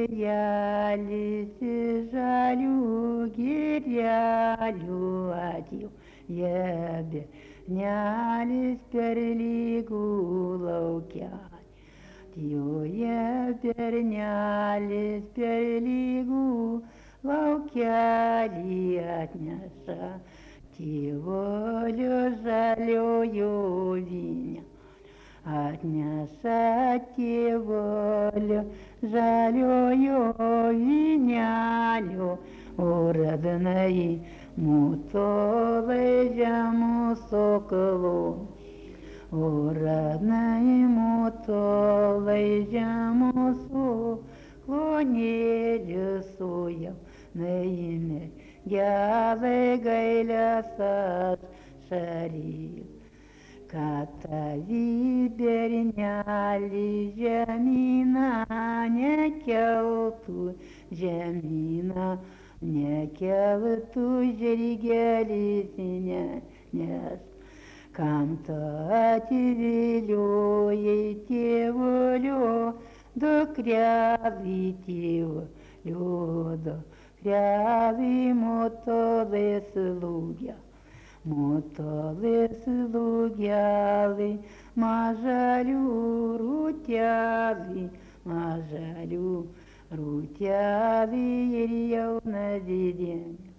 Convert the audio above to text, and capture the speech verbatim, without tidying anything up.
Vėjelis žalių girelių atėjo, jie bernelis per lygų laukelį. Atėjo bernelis per lygų laukelį atneša tėvolio žaliojo vynelio. Atneša tėvolio žaliojo vynelio, o radnai mutolai žemų sokolų. O radnai mutolai žemų sokolonėlių sujau, naime gelai gailės ašarėjau. Kad tavi bernelį žemyną nekeltų, žemyną nekeltų žirgelis, nes kam tu atviliojai tėvolio dukrelį, tėvolio dukrelį motolai slūgė. Motolės lūgelį, mažalių rūtelį, mažalių rūtelį ir jauna didelė.